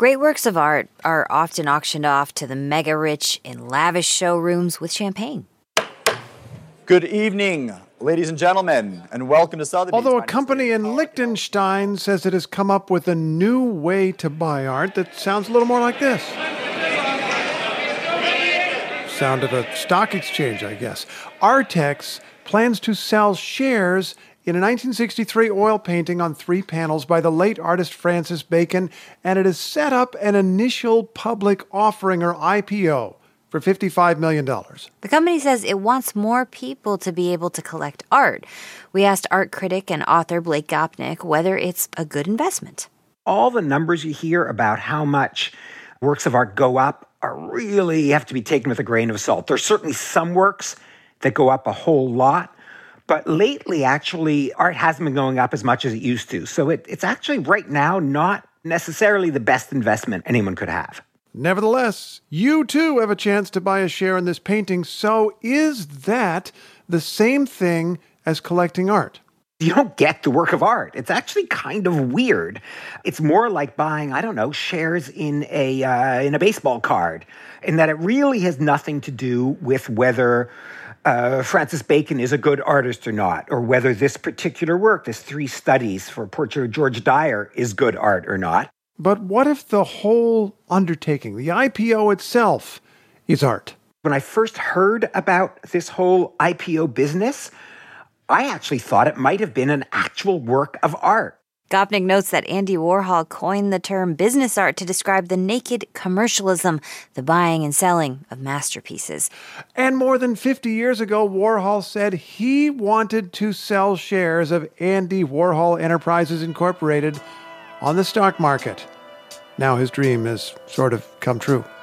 Great works of art are often auctioned off to the mega-rich in lavish showrooms with champagne. Good evening, ladies and gentlemen, and welcome to Sotheby's. Although a company in Liechtenstein says it has come up with a new way to buy art that sounds a little more like this. Sound of a stock exchange, I guess. Artex plans to sell shares in a 1963 oil painting on 3 panels by the late artist Francis Bacon, and it has set up an initial public offering, or IPO, for $55 million. The company says it wants more people to be able to collect art. We asked art critic and author Blake Gopnik whether it's a good investment. All the numbers you hear about how much works of art go up have to be taken with a grain of salt. There's certainly some works that go up a whole lot, but lately, actually, art hasn't been going up as much as it used to. So it's actually right now not necessarily the best investment anyone could have. Nevertheless, you too have a chance to buy a share in this painting. So is that the same thing as collecting art? You don't get the work of art. It's actually kind of weird. It's more like buying, shares in a baseball card, in that it really has nothing to do with whether Francis Bacon is a good artist or not, or whether this particular work, this 3 studies for portrait of George Dyer, is good art or not. But what if the whole undertaking, the IPO itself, is art? When I first heard about this whole IPO business, I actually thought it might have been an actual work of art. Gopnik notes that Andy Warhol coined the term business art to describe the naked commercialism, the buying and selling of masterpieces. And more than 50 years ago, Warhol said he wanted to sell shares of Andy Warhol Enterprises Incorporated on the stock market. Now his dream has sort of come true.